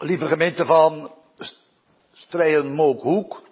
Lieve gemeente van Strijen-Mookhoek.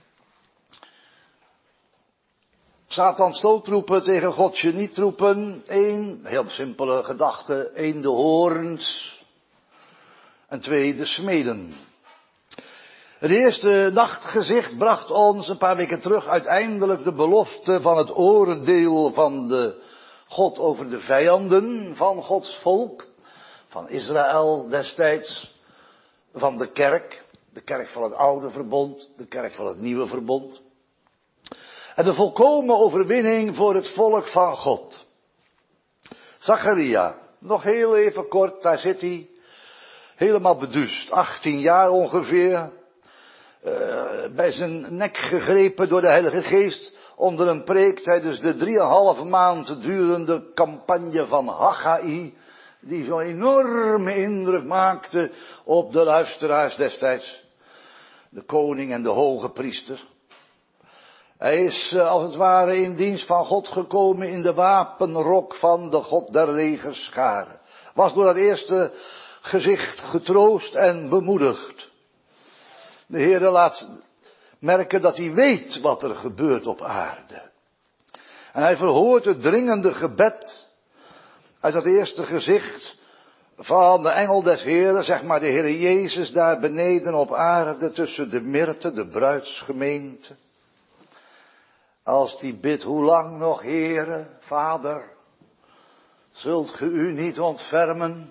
Satan stootroepen tegen God genietroepen. Eén, heel simpele gedachte. 1, de hoorns. En 2, de smeden. Het eerste nachtgezicht bracht ons een paar weken terug uiteindelijk de belofte van het oordeel van de God over de vijanden van Gods volk. Van Israël destijds. Van de kerk van het oude verbond, de kerk van het nieuwe verbond. En de volkomen overwinning voor het volk van God. Zacharia, nog heel even kort, daar zit hij. Helemaal beduust, 18 jaar ongeveer. Bij zijn nek gegrepen door de Heilige Geest. Onder een preek tijdens de 3,5 maand durende campagne van Haggai. Die zo'n enorme indruk maakte op de luisteraars destijds. De koning en de hoge priester. Hij is als het ware in dienst van God gekomen in de wapenrok van de God der legerscharen. Was door dat eerste gezicht getroost en bemoedigd. De Heere laat merken dat hij weet wat er gebeurt op aarde. En hij verhoort het dringende gebed uit dat eerste gezicht van de engel des Heeren, zeg maar de Heere Jezus daar beneden op aarde tussen de myrte, de bruidsgemeente. Als die bidt, hoe lang nog, Heere, Vader, zult ge u niet ontfermen?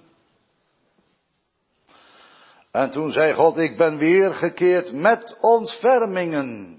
En toen zei God, ik ben weergekeerd met ontfermingen.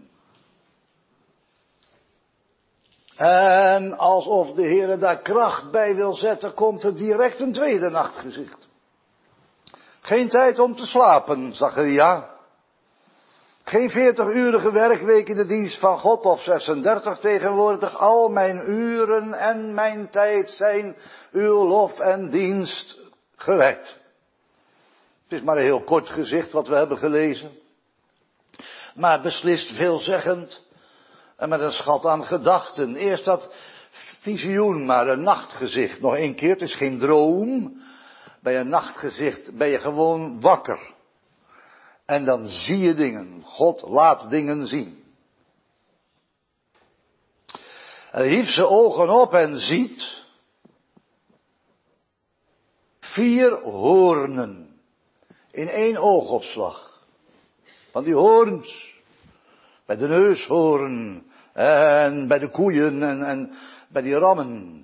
En alsof de Heere daar kracht bij wil zetten, komt er direct een tweede nachtgezicht. Geen tijd om te slapen, Zacharia. Geen 40-urige werkweek in de dienst van God of 36 tegenwoordig. Al mijn uren en mijn tijd zijn uw lof en dienst gewijd. Het is maar een heel kort gezicht wat we hebben gelezen. Maar beslist veelzeggend. En met een schat aan gedachten. Eerst dat visioen, maar een nachtgezicht. Nog 1 keer, het is geen droom. Bij een nachtgezicht ben je gewoon wakker. En dan zie je dingen. God laat dingen zien. Hij hief zijn ogen op en ziet 4 hoornen. In 1 oogopslag. Van die hoorns. Bij de neushoorn. En bij de koeien en bij die rammen.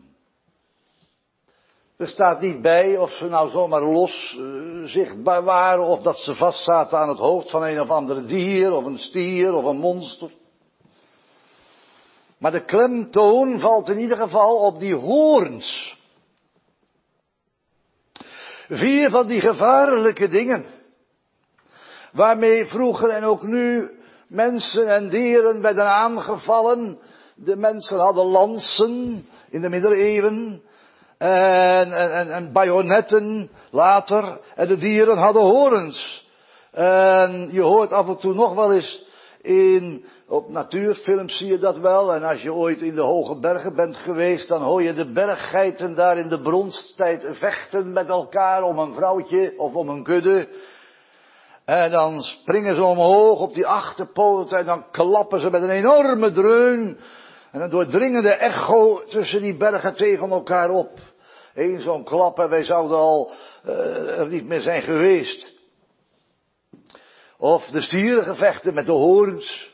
Er staat niet bij of ze nou zomaar los zichtbaar waren. Of dat ze vastzaten aan het hoofd van een of andere dier. Of een stier of een monster. Maar de klemtoon valt in ieder geval op die hoorns. 4 van die gevaarlijke dingen. Waarmee vroeger en ook nu mensen en dieren werden aangevallen. De mensen hadden lansen in de middeleeuwen. En bajonetten later. En de dieren hadden horens. En je hoort af en toe nog wel eens op natuurfilms zie je dat wel. En als je ooit in de hoge bergen bent geweest, dan hoor je de berggeiten daar in de bronsttijd vechten met elkaar om een vrouwtje of om een kudde. En dan springen ze omhoog op die achterpoten en dan klappen ze met een enorme dreun. En een doordringende echo tussen die bergen tegen elkaar op. Eén zo'n klap en wij zouden al er niet meer zijn geweest. Of de stierengevechten met de hoorns.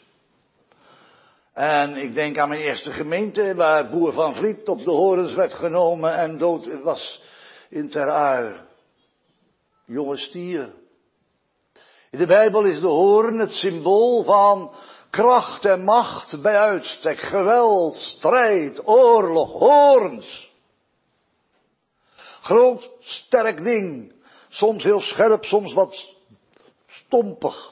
En ik denk aan mijn eerste gemeente waar Boer van Vliet op de horens werd genomen en dood was in Ter Aar. Jonge stier. In de Bijbel is de hoorn het symbool van kracht en macht bij uitstek. Geweld, strijd, oorlog, hoorns. Groot, sterk ding. Soms heel scherp, soms wat stompig.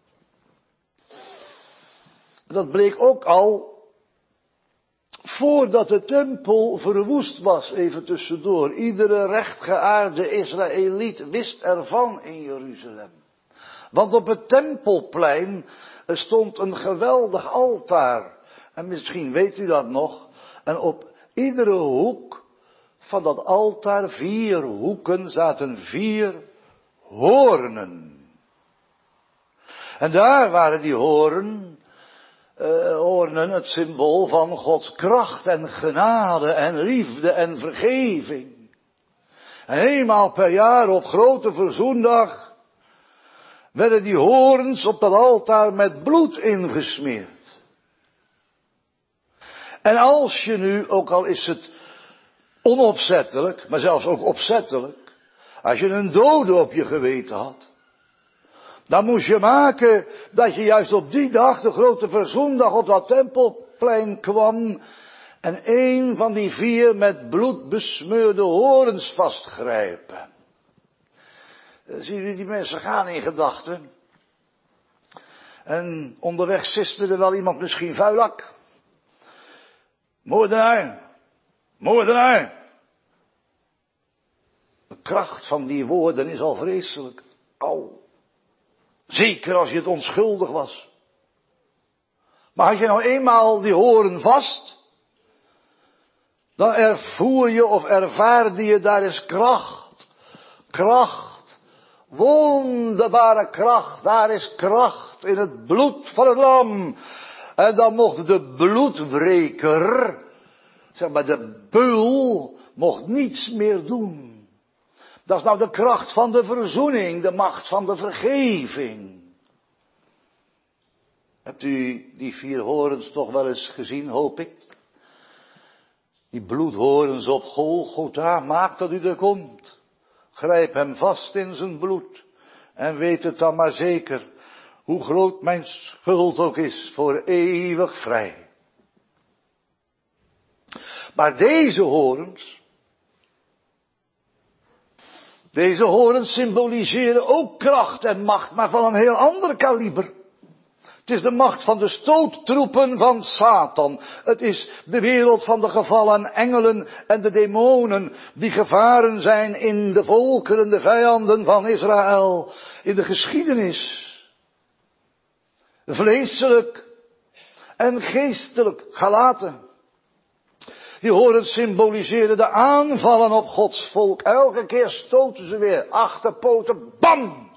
Dat bleek ook al voordat de tempel verwoest was, even tussendoor. Iedere rechtgeaarde Israëliet wist ervan in Jeruzalem. Want op het tempelplein stond een geweldig altaar. En misschien weet u dat nog. En op iedere hoek van dat altaar, 4 hoeken, zaten 4 hoornen. En daar waren die hoornen het symbool van Gods kracht en genade en liefde en vergeving. En eenmaal per jaar op grote verzoendag werden die hoorns op dat altaar met bloed ingesmeerd. En als je nu, ook al is het onopzettelijk, maar zelfs ook opzettelijk, als je een dode op je geweten had, dan moest je maken dat je juist op die dag, de grote verzoendag, op dat tempelplein kwam en een van die 4 met bloed besmeurde horens vastgrijpen. Zien jullie die mensen gaan in gedachten? En onderweg siste er wel iemand misschien vuilak. Moordenaar, moordenaar. De kracht van die woorden is al vreselijk. Au. Zeker als je het onschuldig was. Maar had je nou eenmaal die horen vast, dan ervoer je of ervaarde je daar is kracht. Kracht. Wonderbare kracht. Daar is kracht in het bloed van het lam. En dan mocht de bloedwreker, zeg maar de beul, mocht niets meer doen. Dat is nou de kracht van de verzoening, de macht van de vergeving. Hebt u die 4 horens toch wel eens gezien, hoop ik? Die bloedhorens op Golgotha, maak dat u er komt. Grijp hem vast in zijn bloed. En weet het dan maar zeker, hoe groot mijn schuld ook is, voor eeuwig vrij. Maar deze horens symboliseren ook kracht en macht, maar van een heel ander kaliber. Het is de macht van de stoottroepen van Satan. Het is de wereld van de gevallen engelen en de demonen die gevaren zijn in de volkeren, de vijanden van Israël, in de geschiedenis. Vleeselijk en geestelijk gelaten. Die horens symboliseren de aanvallen op Gods volk. Elke keer stoten ze weer. Achterpoten, bam!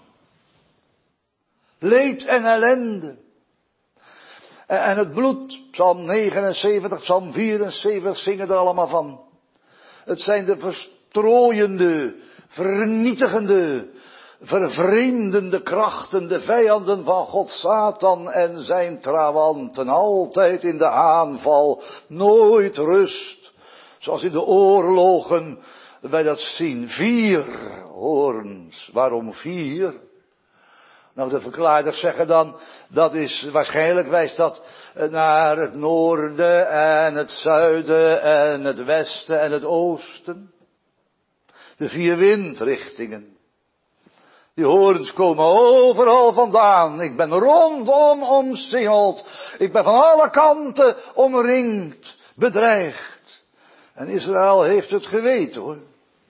Leed en ellende. En het bloed, Psalm 79, Psalm 74 zingen er allemaal van. Het zijn de verstrooiende, vernietigende, vervreemdende krachten, de vijanden van God Satan en zijn trawanten. Altijd in de aanval, nooit rust. Zoals in de oorlogen wij dat zien. 4 horens. Waarom 4? Nou, de verklaarders zeggen dan, dat is, waarschijnlijk wijst dat naar het noorden en het zuiden en het westen en het oosten. De 4 windrichtingen. Die horens komen overal vandaan. Ik ben rondom omsingeld. Ik ben van alle kanten omringd, bedreigd. En Israël heeft het geweten, hoor.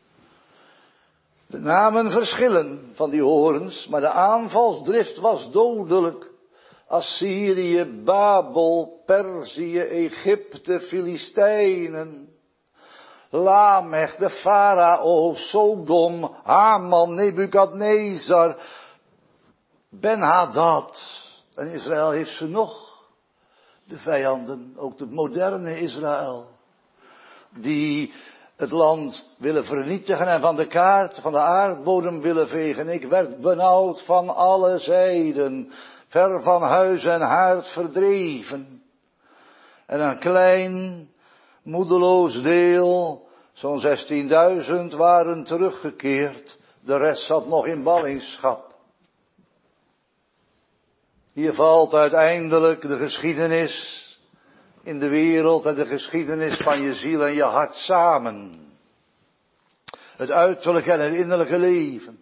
De namen verschillen van die horens, maar de aanvalsdrift was dodelijk. Assyrië, Babel, Perzië, Egypte, Filistijnen, Lamech, de farao, Sodom, Haman, Nebukadnezar, Ben-Hadad. En Israël heeft ze nog, de vijanden, ook het moderne Israël, die het land willen vernietigen en van de kaart, van de aardbodem willen vegen. Ik werd benauwd van alle zijden, ver van huis en haard verdreven. En een klein, moedeloos deel, zo'n 16.000 waren teruggekeerd. De rest zat nog in ballingschap. Hier valt uiteindelijk de geschiedenis in de wereld en de geschiedenis van je ziel en je hart samen. Het uiterlijke en het innerlijke leven.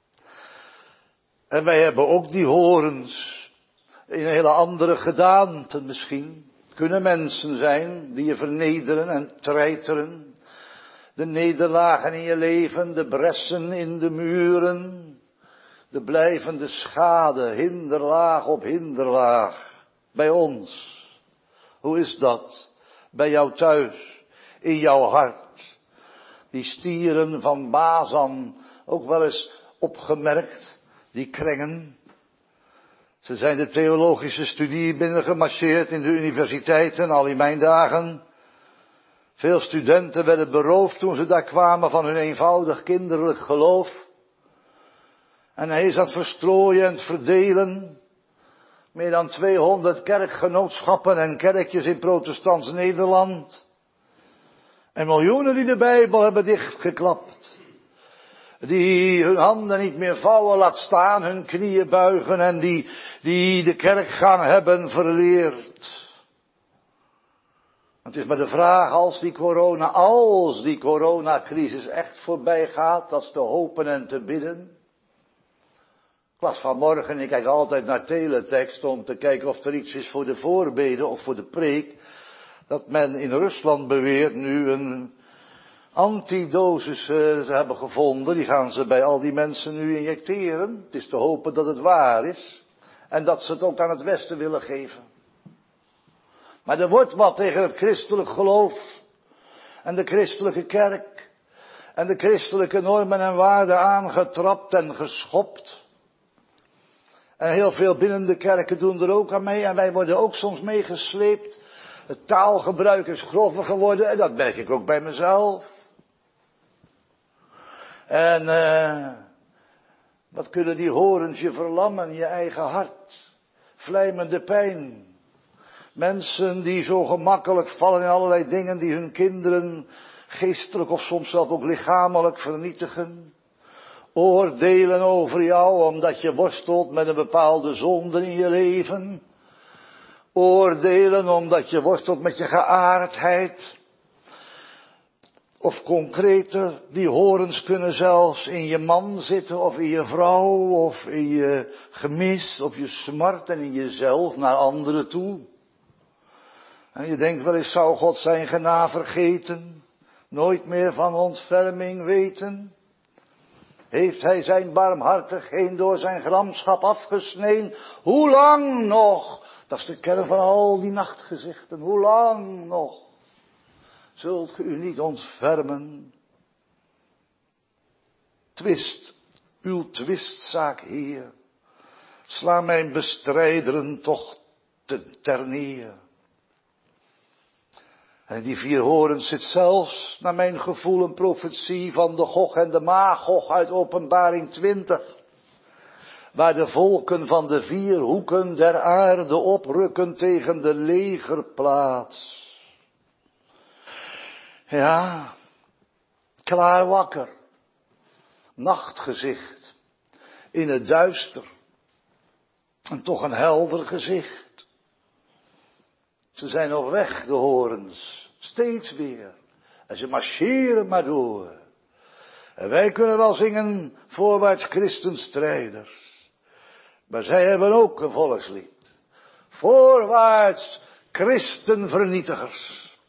En wij hebben ook die horens in een hele andere gedaante misschien. Het kunnen mensen zijn die je vernederen en treiteren. De nederlagen in je leven, de bressen in de muren. De blijvende schade, hinderlaag op hinderlaag. Bij ons. Hoe is dat? Bij jou thuis, in jouw hart. Die stieren van Bazan, ook wel eens opgemerkt, die krengen. Ze zijn de theologische studie binnengemarcheerd in de universiteiten, al in mijn dagen. Veel studenten werden beroofd toen ze daar kwamen van hun eenvoudig kinderlijk geloof. En hij is aan het verstrooien en het verdelen. Meer dan 200 kerkgenootschappen en kerkjes in protestants Nederland. En miljoenen die de Bijbel hebben dichtgeklapt. Die hun handen niet meer vouwen laat staan, hun knieën buigen en die de kerkgang hebben verleerd. Het is maar de vraag, als die coronacrisis echt voorbij gaat, dat is te hopen en te bidden. Ik las vanmorgen, ik kijk altijd naar teletext om te kijken of er iets is voor de voorbeden of voor de preek, dat men in Rusland beweert nu een antidosis ze hebben gevonden. Die gaan ze bij al die mensen nu injecteren. Het is te hopen dat het waar is en dat ze het ook aan het Westen willen geven. Maar er wordt wat tegen het christelijk geloof en de christelijke kerk en de christelijke normen en waarden aangetrapt en geschopt. En heel veel binnen de kerken doen er ook aan mee en wij worden ook soms meegesleept. Het taalgebruik is grover geworden en dat merk ik ook bij mezelf. En wat kunnen die horens je verlammen, je eigen hart. Vlijmende pijn. Mensen die zo gemakkelijk vallen in allerlei dingen die hun kinderen geestelijk of soms zelfs ook lichamelijk vernietigen. Oordelen over jou omdat je worstelt met een bepaalde zonde in je leven. Oordelen omdat je worstelt met je geaardheid. Of concreter, die horens kunnen zelfs in je man zitten of in je vrouw of in je gemis of je smart en in jezelf naar anderen toe. En je denkt wel eens, zou God zijn genade vergeten? Nooit meer van ontferming weten? Heeft hij zijn barmhartigheid door zijn gramschap afgesneden? Hoe lang nog? Dat is de kern van al die nachtgezichten. Hoe lang nog zult ge u niet ontfermen? Twist, uw twistzaak, Heer. Sla mijn bestrijderen toch ter neer. En in die 4 horens zit zelfs, naar mijn gevoel, een profetie van de Gog en de Magog uit Openbaring 20. Waar de volken van de 4 hoeken der aarde oprukken tegen de legerplaats. Ja, klaar wakker. Nachtgezicht. In het duister. En toch een helder gezicht. Ze zijn op weg, de horens. Steeds weer. En ze marcheren maar door. En wij kunnen wel zingen, voorwaarts christenstrijders. Maar zij hebben ook een volkslied. Voorwaarts christenvernietigers.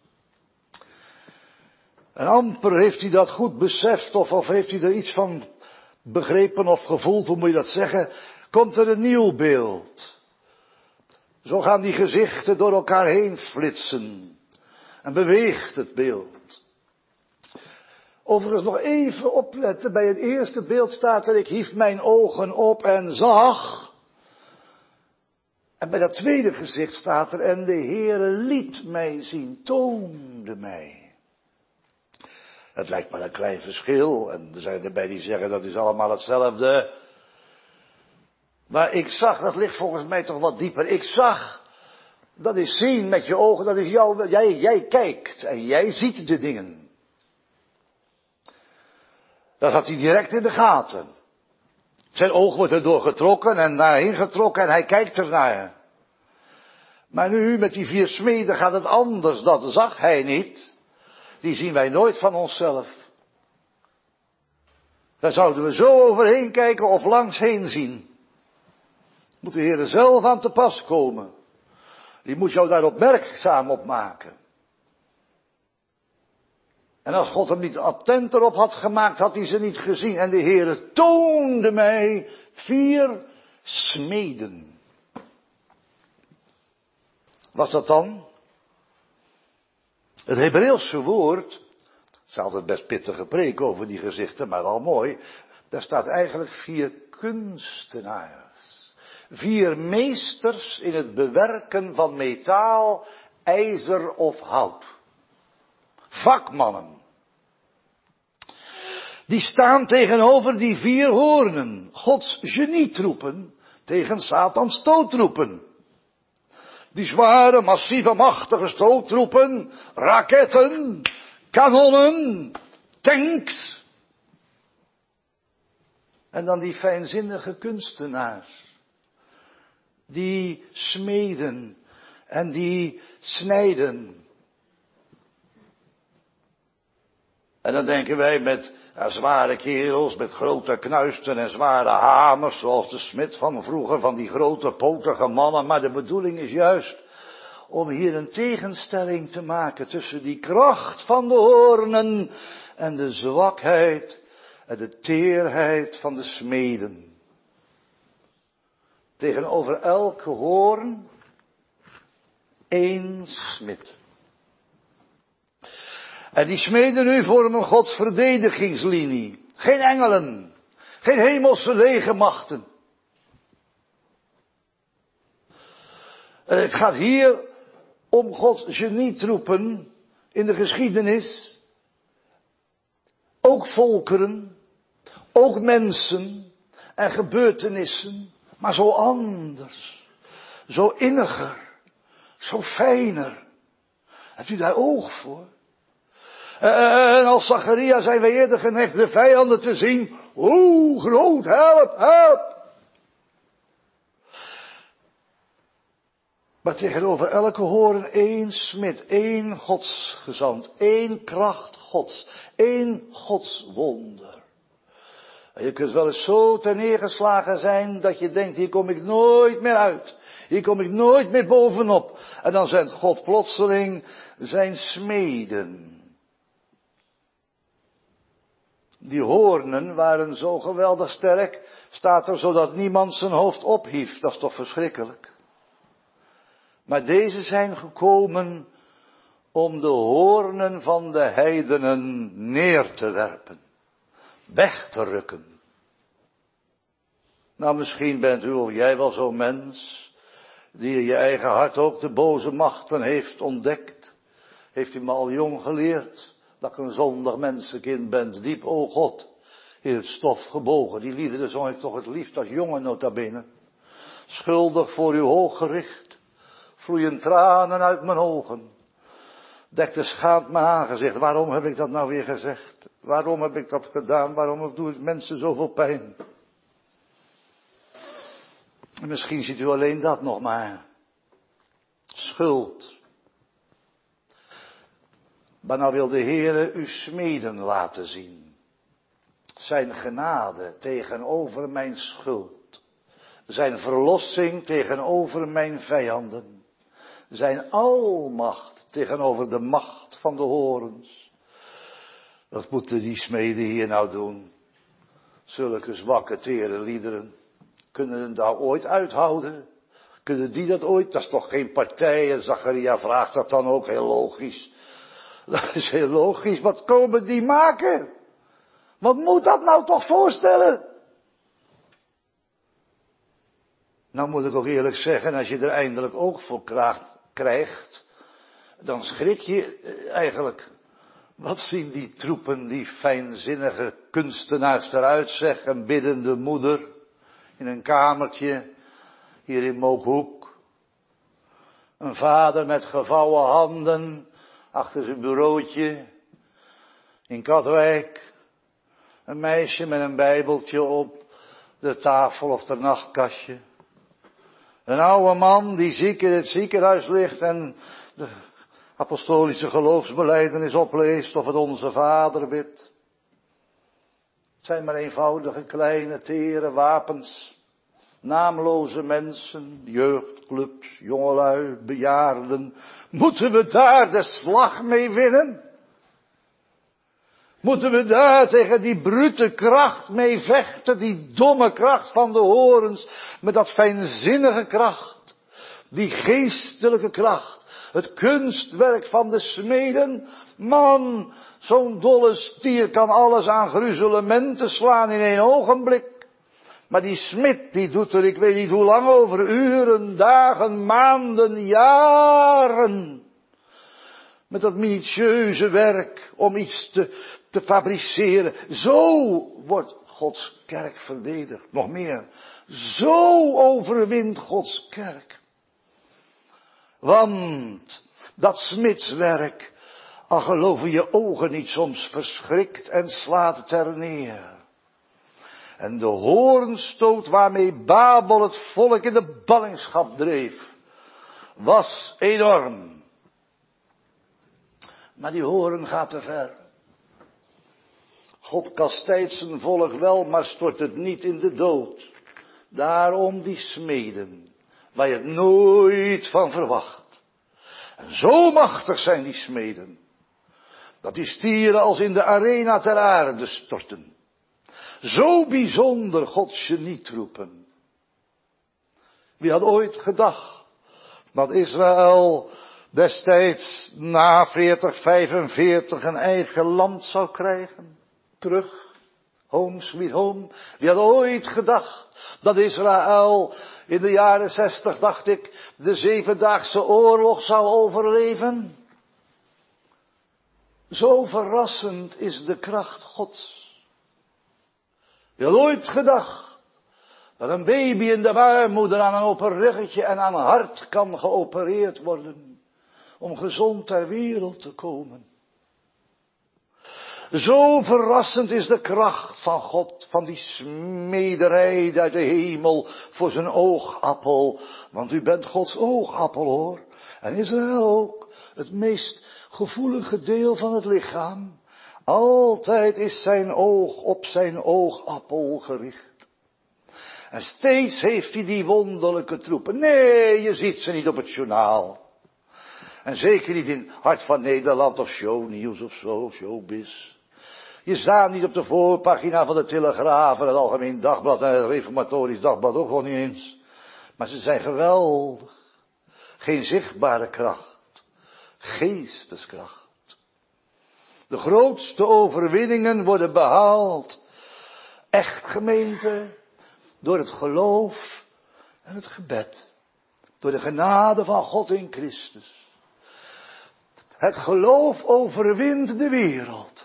En amper heeft hij dat goed beseft of heeft hij er iets van begrepen of gevoeld, hoe moet je dat zeggen, komt er een nieuw beeld. Zo gaan die gezichten door elkaar heen flitsen. En beweegt het beeld. Overigens nog even opletten. Bij het eerste beeld staat er, ik hief mijn ogen op en zag. En bij dat tweede gezicht staat er, en de Heere liet mij zien, toonde mij. Het lijkt maar een klein verschil. En er zijn erbij die zeggen, dat is allemaal hetzelfde. Maar ik zag, dat ligt volgens mij toch wat dieper. Ik zag, dat is zien met je ogen, dat is jou, jij kijkt en jij ziet de dingen. Dat had hij direct in de gaten. Zijn oog wordt erdoor getrokken en daarheen getrokken en hij kijkt ernaar. Maar nu met die 4 smeden gaat het anders, dat zag hij niet. Die zien wij nooit van onszelf. Daar zouden we zo overheen kijken of langs heen zien. Moet de Heer zelf aan te pas komen. Die moet jou daar opmerkzaam op maken. En als God hem niet attent erop had gemaakt, had hij ze niet gezien. En de Heer toonde mij 4 smeden. Wat dat dan? Het Hebreeuwse woord, het is altijd best pittige preek over die gezichten, maar wel mooi. Daar staat eigenlijk 4 kunstenaars. 4 meesters in het bewerken van metaal, ijzer of hout. Vakmannen. Die staan tegenover die 4 hoornen. Gods genietroepen tegen Satans stoottroepen. Die zware, massieve, machtige stoottroepen, raketten, kanonnen, tanks. En dan die fijnzinnige kunstenaars. Die smeden en die snijden. En dan denken wij met zware kerels, met grote knuisten en zware hamers, zoals de smid van vroeger, van die grote potige mannen. Maar de bedoeling is juist om hier een tegenstelling te maken tussen die kracht van de hoornen en de zwakheid en de teerheid van de smeden. Tegenover elke hoorn 1 smid. En die smeden nu vormen Gods verdedigingslinie. Geen engelen, geen hemelse legermachten. Het gaat hier om Gods genietroepen in de geschiedenis. Ook volkeren, ook mensen en gebeurtenissen, maar zo anders, zo inniger, zo fijner. Hebt u daar oog voor? En als Zacharia zijn we eerder geneigd de vijanden te zien. Oeh, groot, help, help. Maar tegenover elke hoorn 1 smid, 1 godsgezant, 1 kracht Gods, 1 godswonder. En je kunt wel eens zo terneergeslagen zijn dat je denkt, hier kom ik nooit meer uit. Hier kom ik nooit meer bovenop. En dan zendt God plotseling zijn smeden. Die hoornen waren zo geweldig sterk, staat er zodat niemand zijn hoofd ophief. Dat is toch verschrikkelijk. Maar deze zijn gekomen om de hoornen van de heidenen neer te werpen. Weg te rukken. Nou, misschien bent u of jij wel zo'n mens, die in je eigen hart ook de boze machten heeft ontdekt. Heeft u me al jong geleerd, dat ik een zondig mensenkind ben, diep, o God, in het stof gebogen. Die liederen zong ik toch het liefst als jongen nota bene. Schuldig voor uw hoog gericht, vloeien tranen uit mijn ogen. Dekte schaamt mijn aangezicht. Waarom heb ik dat nou weer gezegd? Waarom heb ik dat gedaan? Waarom doe ik mensen zoveel pijn? En misschien ziet u alleen dat nog maar. Schuld. Maar nou wil de Heere u smeden laten zien. Zijn genade tegenover mijn schuld. Zijn verlossing tegenover mijn vijanden. Zijn almacht tegenover de macht van de horens. Wat moeten die smeden hier nou doen? Zulke zwakke, tere liederen. Kunnen ze dat ooit uithouden? Kunnen die dat ooit? Dat is toch geen partij? En Zacharia vraagt dat dan ook heel logisch. Dat is heel logisch. Wat komen die maken? Wat moet dat nou toch voorstellen? Nou moet ik ook eerlijk zeggen, als je er eindelijk oog voor krijgt, dan schrik je eigenlijk. Wat zien die troepen, die fijnzinnige kunstenaars eruit, zeg, een biddende moeder in een kamertje hier in Mookhoek. Een vader met gevouwen handen achter zijn bureautje in Katwijk. Een meisje met een bijbeltje op de tafel of de nachtkastje. Een oude man die ziek in het ziekenhuis ligt en de apostolische geloofsbelijdenis opleest of het Onze Vader bidt. Het zijn maar eenvoudige, kleine, tere wapens. Naamloze mensen, jeugdclubs, jongelui, bejaarden. Moeten we daar de slag mee winnen? Moeten we daar tegen die brute kracht mee vechten, die domme kracht van de horens, met dat fijnzinnige kracht, die geestelijke kracht, het kunstwerk van de smeden? Man, zo'n dolle stier kan alles aan gruzelementen slaan in 1 ogenblik. Maar die smid, die doet er ik weet niet hoe lang over. Uren, dagen, maanden, jaren. Met dat minutieuze werk om iets te fabriceren. Zo wordt Gods kerk verdedigd. Nog meer. Zo overwint Gods kerk. Want dat smidswerk, al geloven je ogen niet, soms verschrikt en slaat ter neer. En de hoornstoot waarmee Babel het volk in de ballingschap dreef, was enorm. Maar die hoorn gaat te ver. God kastijdt zijn volk wel, maar stort het niet in de dood. Daarom die smeden, waar je het nooit van verwacht. En zo machtig zijn die smeden, dat die stieren als in de arena ter aarde storten. Zo bijzonder Gods genietroepen. Wie had ooit gedacht dat Israël destijds na 4045 een eigen land zou krijgen? Terug, home sweet home. Wie had ooit gedacht dat Israël in de jaren 60, dacht ik, de 7-daagse oorlog zou overleven? Zo verrassend is de kracht Gods. Wie had ooit gedacht dat een baby in de baarmoeder aan een open ruggetje en aan een hart kan geopereerd worden om gezond ter wereld te komen? Zo verrassend is de kracht van God, van die smederij uit de hemel voor zijn oogappel. Want u bent Gods oogappel hoor. En Israël ook, het meest gevoelige deel van het lichaam. Altijd is zijn oog op zijn oogappel gericht. En steeds heeft hij die wonderlijke troepen. Nee, je ziet ze niet op het journaal. En zeker niet in Hart van Nederland of Shownieuws of zo, Showbiz. Je staat niet op de voorpagina van de Telegraaf en het Algemeen Dagblad en het Reformatorisch Dagblad ook nog niet eens. Maar ze zijn geweldig. Geen zichtbare kracht. Geesteskracht. De grootste overwinningen worden behaald. Echt gemeente. Door het geloof en het gebed. Door de genade van God in Christus. Het geloof overwint de wereld.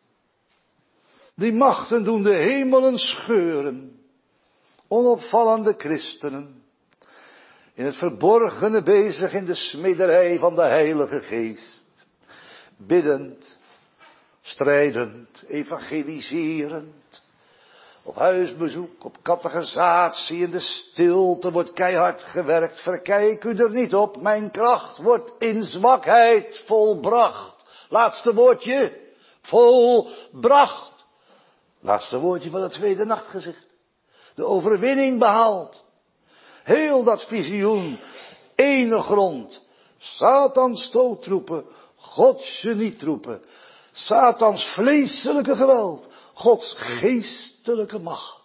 Die machten doen de hemelen scheuren. Onopvallende christenen. In het verborgene bezig in de smederij van de Heilige Geest. Biddend, strijdend, evangeliserend. Op huisbezoek, op catechisatie, in de stilte wordt keihard gewerkt. Verkijk u er niet op, mijn kracht wordt in zwakheid volbracht. Laatste woordje, volbracht. Laatste woordje van het tweede nachtgezicht. De overwinning behaald. Heel dat visioen, ene grond. Satans stoottroepen, Gods genietroepen. Satans vleeselijke geweld, Gods geestelijke macht.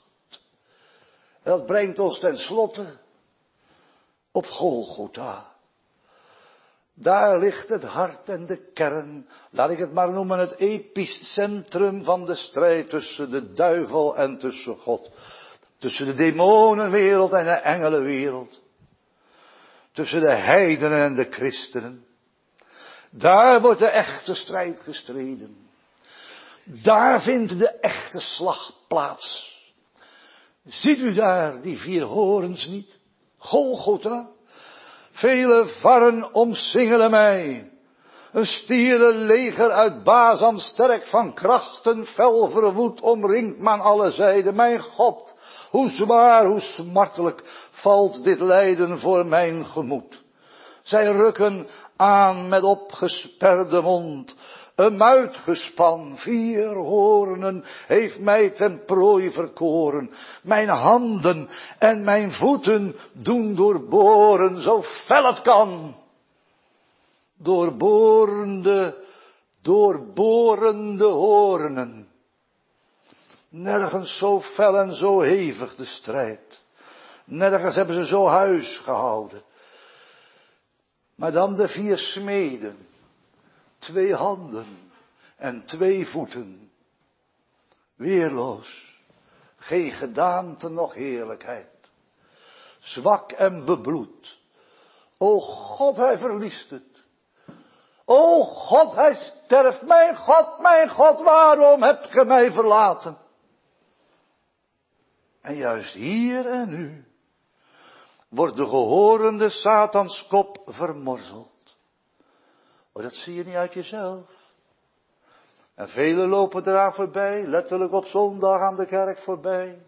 En dat brengt ons tenslotte op Golgotha. Daar ligt het hart en de kern, laat ik het maar noemen, het epicentrum van de strijd tussen de duivel en tussen God. Tussen de demonenwereld en de engelenwereld. Tussen de heidenen en de christenen. Daar wordt de echte strijd gestreden. Daar vindt de echte slag plaats. Ziet u daar die 4 horens niet? Golgotha. Vele varren omsingelen mij. Een stierenleger uit Bazan, sterk van krachten, fel verwoed, omringt me aan alle zijden. Mijn God, hoe zwaar, hoe smartelijk valt dit lijden voor mijn gemoed. Zij rukken aan met opgesperde mond. Een muitgespan, 4 hoornen, heeft mij ten prooi verkoren. Mijn handen en mijn voeten doen doorboren, zo fel het kan. Doorborende hoornen. Nergens zo fel en zo hevig de strijd. Nergens hebben ze zo huis gehouden. Maar dan de 4 smeden. 2 handen en 2 voeten. Weerloos, geen gedaante noch heerlijkheid. Zwak en bebloed. O God, hij verliest het. O God, hij sterft. Mijn God, waarom hebt ge mij verlaten? En juist hier en nu wordt de gehorende Satans kop vermorzeld. Maar dat zie je niet uit jezelf. En velen lopen eraan voorbij, letterlijk op zondag aan de kerk voorbij.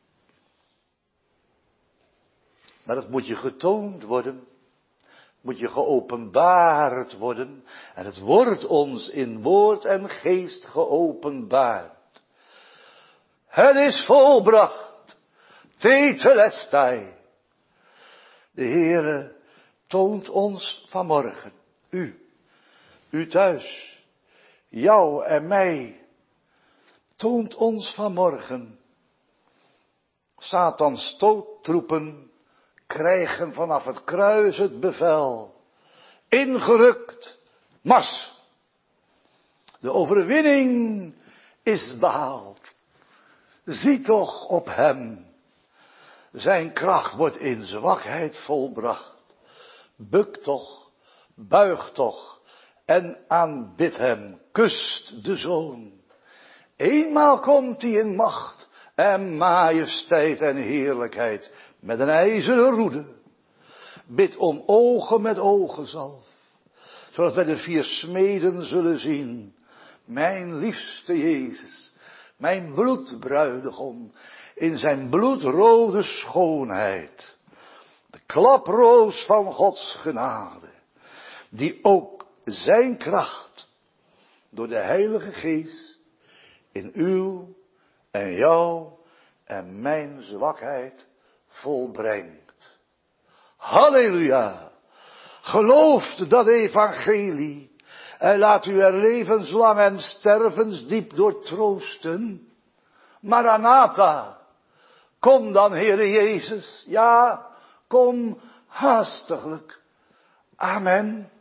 Maar dat moet je getoond worden. Moet je geopenbaard worden. En het wordt ons in woord en geest geopenbaard. Het is volbracht. Tetelestai. De Heere toont ons vanmorgen. U thuis. Jou en mij. Toont ons vanmorgen. Satans stoottroepen krijgen vanaf het kruis het bevel. Ingerukt, mars. De overwinning is behaald. Zie toch op hem. Zijn kracht wordt in zwakheid volbracht. Buk toch, buig toch en aanbid hem. Kust de Zoon. Eenmaal komt hij in macht en majesteit en heerlijkheid met een ijzeren roede. Bid om ogen met ogenzalf, zodat wij de 4 smeden zullen zien. Mijn liefste Jezus, mijn bloedbruidegom, in zijn bloedrode schoonheid. De klaproos van Gods genade, die ook zijn kracht door de Heilige Geest in uw en jou en mijn zwakheid volbrengt. Halleluja! Gelooft dat evangelie en laat u er levenslang en stervensdiep door troosten. Maranatha, kom dan Heere Jezus, ja, kom haastiglijk. Amen.